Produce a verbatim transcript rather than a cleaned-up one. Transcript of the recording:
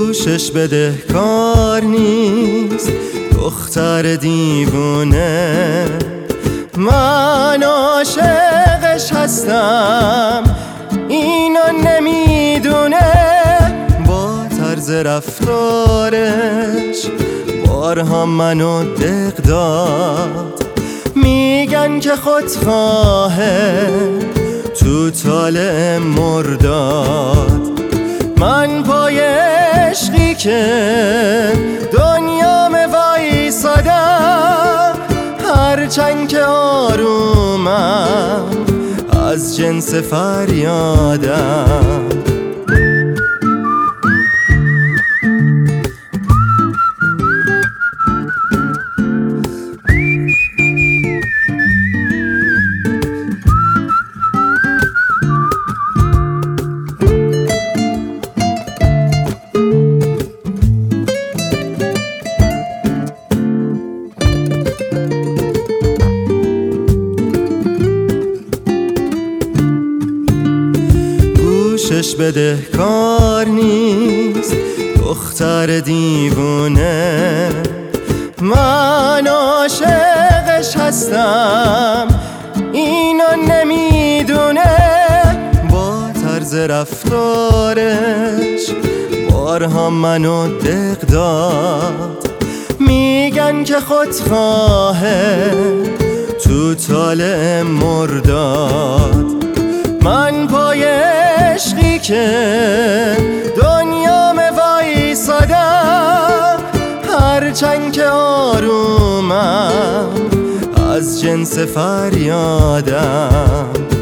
گوشش بده کار نیست دختر دیوونه، من عاشقش هستم اینو نمیدونه. با طرز رفتارش بارها منو دق داد، میگن که خودخواهه تو طالع مرداد. من پای عشقی که دنیام وایسادم، هرچند که آرومم از جنس فریادم. گوشش بده کار نیست دختر دیوونه، من عاشقش هستم اینو نمیدونه. با طرز رفتارش بارها منو دق داد، میگن که خودخواهه تو طالع مرداد. من پای عشقی که دنیام وایسادم، هرچند که آرومم از جنس فریادم.